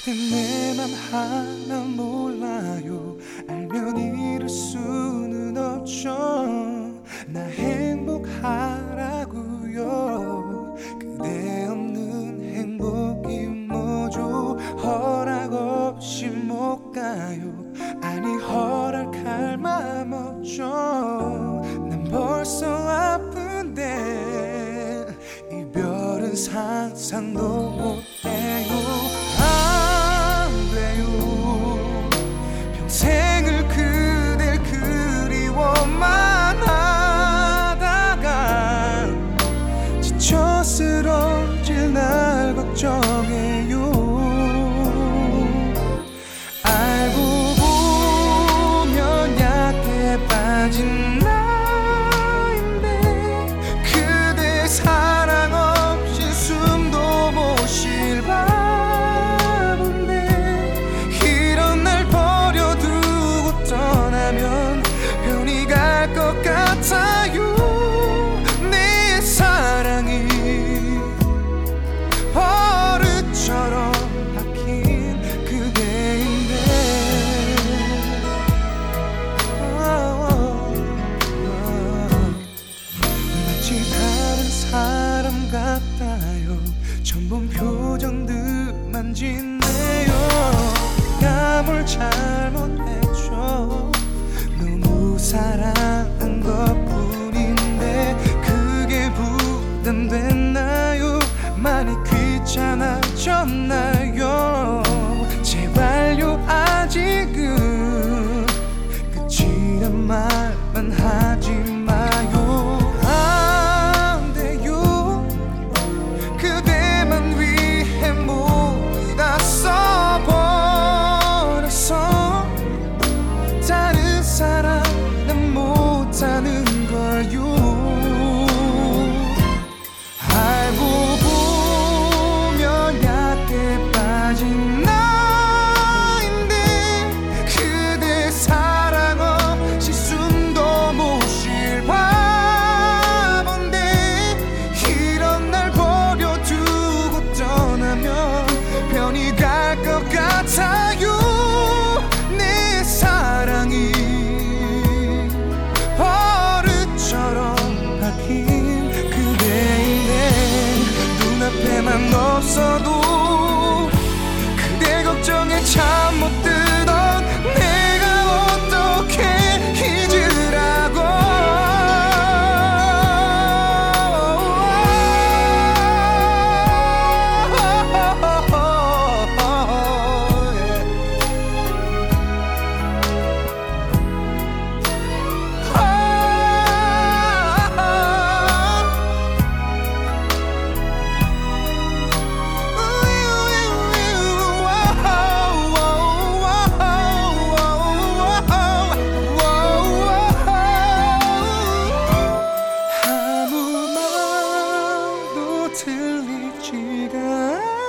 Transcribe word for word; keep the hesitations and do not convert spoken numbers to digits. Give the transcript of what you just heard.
그댄 내 맘 하나 몰라요. 알면 이럴 수는 없죠. 나 행복하라고요. 그대 없는 행복이 뭐죠. 허락 없이 못 가요. 아니 허락할 맘 없죠. 난 벌써 아픈데 이별은 상상도 못해요. 안 돼요. 평생을 그댈 그리워만 하다가 지쳐 쓰러질 날 걱정해요. 알고 보면 약해 빠진 나인데 그대 사랑 없이 숨도 못 쉴 바본데 이런 날 버려두고 떠나면 편히 갈 것 같아요. 내 사랑이 버릇처럼 박힌 그대인데 마치 다른 사람 같아요. 처음 본 표정들만 짓네요. 내가 뭘 잘못했죠. 너무 사랑한 것뿐인데 그게 부담됐나요? 많이 귀찮아졌나요? 제발요 아직은 끝이란 말만 하지 마요. 안 돼요. 그대만 위해 모두 다 써버려서 다른 사람 난 못하는 걸요. 알고 보면 약해 빠진 나인데 그대 사랑 없이 숨도 못 쉴 바본데 이런 날 버려두고 떠나면 편히 갈 것 같아요. 내 사랑이 버릇처럼 박힌 그대인데 눈앞에만 없어도 그대 걱정에 잠 못 들던 내가 어떻게 잊으라고. 아무 말도 들리지가